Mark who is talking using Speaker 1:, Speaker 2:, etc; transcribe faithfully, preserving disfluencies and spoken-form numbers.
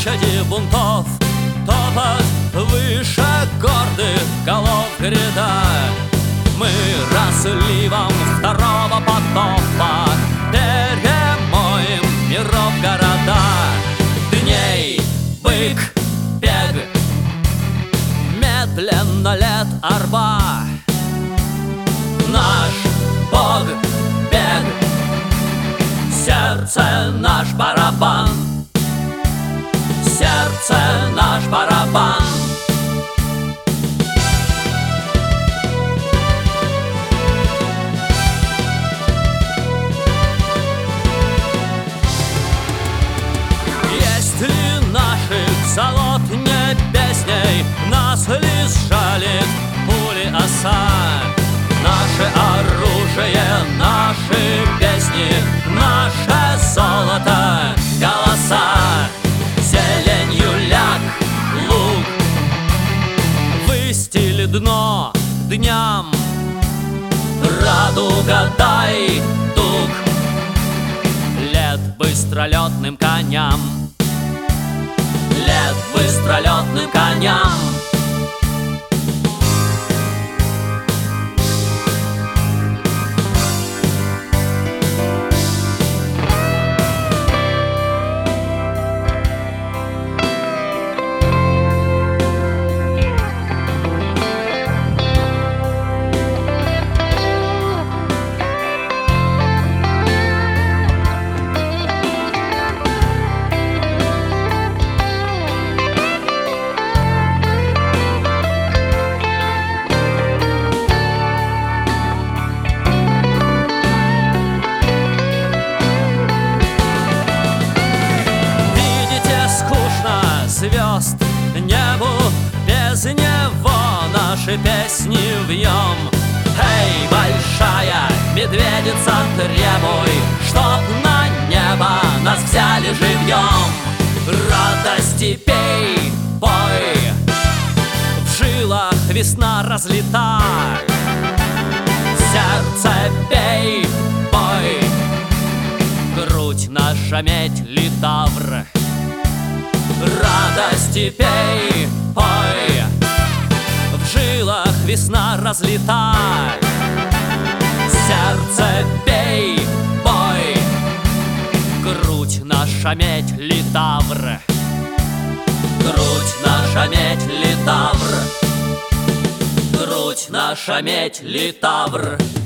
Speaker 1: площади бунтов, топот выше гордых голов гряда. Мы разливом второго потопа перемоем миров города. Дней бык бег, медленно лет арба. Наш Бог бег, сердце наш барабан, сердце наш барабан. Есть ли наших золот не песней, нас ли сжалит пули оса? Наше оружие, наши песни, наше золото, голоса. Зеленью ляг луг, выстили дно дням. Радуга дай туг лет быстролетным коням, лет быстролетным коням. Звезд небу, без него наши песни вьем. Эй, большая медведица, требуй, чтоб на небо нас взяли живьем. Радости пей, пой, в жилах весна разлита. Сердце бей, пой, грудь наша медь литавр. Радости пей, пой, в жилах весна разлита. Сердце бей, пой, грудь наша медь литавр. Грудь наша медь литавр. Грудь наша медь литавр.